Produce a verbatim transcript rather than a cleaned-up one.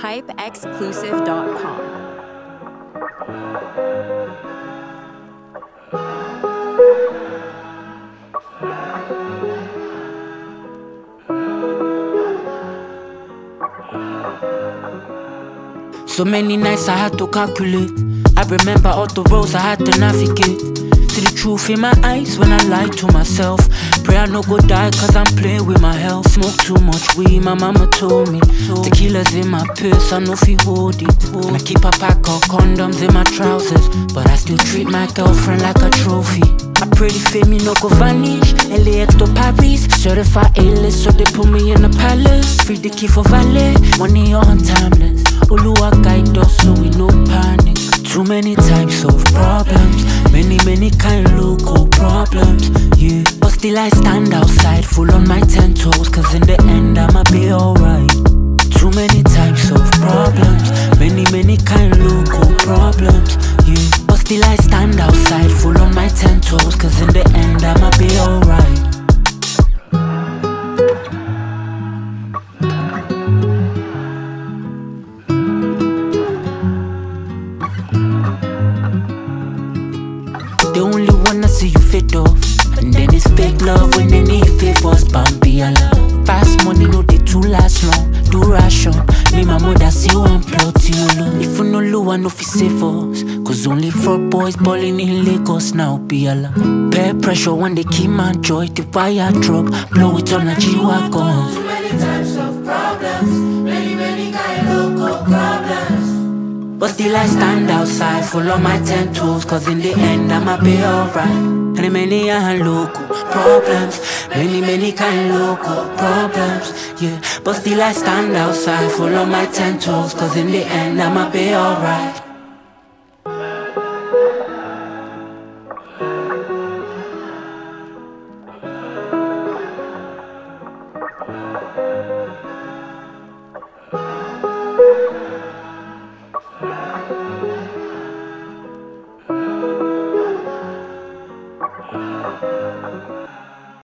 hype exclusive dot com. So many nights I had to calculate. I remember all the roads I had to navigate. See the truth in my eyes when I lie to myself. Pray I no go die cause I'm playing with my health. Smoke too much weed, my mama told me. Tequila's in my purse, I know if you hold it. And I keep a pack of condoms in my trousers, but I still treat my girlfriend like a trophy. I pray the fame me no go vanish. L A X to Paris, certified A-list, so they put me in the palace. Free the key for valet, money on timeless. Oluwa guide us so we no panic. Too many types of problems, many many kind local problems, yeah. But still I stand outside, full on my ten toes, cause in the end I'ma be alright. Too many types of problems, many many kind local problems, yeah. But still I stand outside, full on my ten toes, cause in the end I'ma be alright. They only wanna see you fit off, and then it's fake love when they need favors. Bambi love, fast money no they too last long. Do ration, me my mother see one plot you alone. If you no low I no fi save us, cause only fraud boys balling in Lagos now. Be ala peer pressure when they keep my joy. The wire drop, blow it on a G-Wagon. Too many types of problems, many many kind local problems. But still I stand outside, full on my ten toes, cause in the end I'ma be alright. Many many and local problems, many many kind local problems, yeah. But still I stand outside, full on my ten toes, cause in the end I'ma be alright.